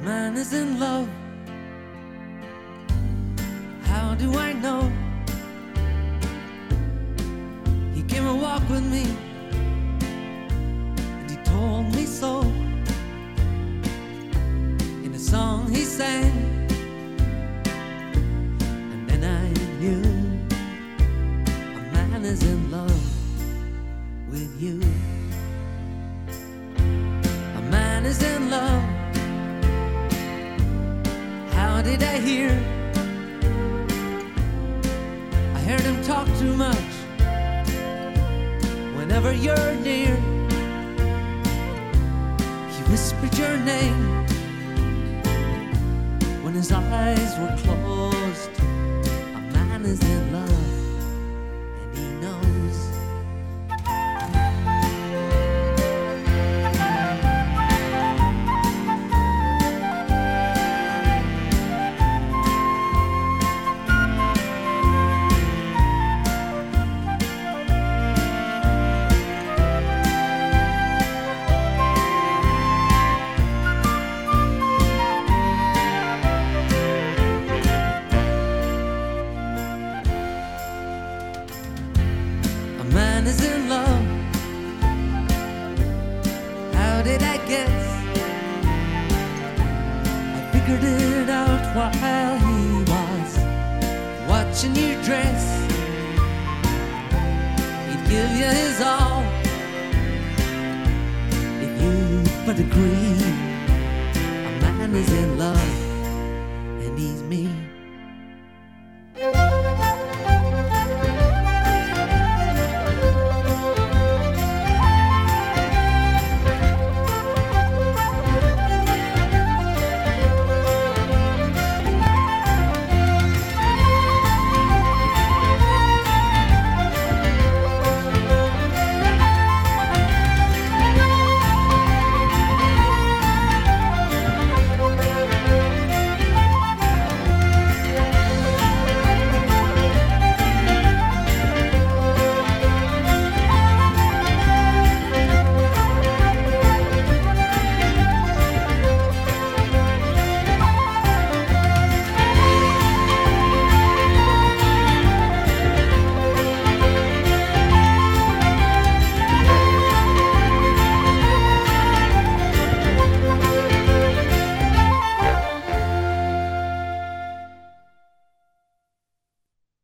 man is in love. How do I know? He came and walked with me, and he told me so. In a song he sang, and then I knew a man is in love with you. A man is in love. How did I hear? I heard him talk too much. Whenever you're near, he whispered your name. When his eyes were closed, a man is in love, and he knows. A man is in love. How did I guess? I figured it out while he was watching you dress. He'd give you his all if you but agree. A man is in love.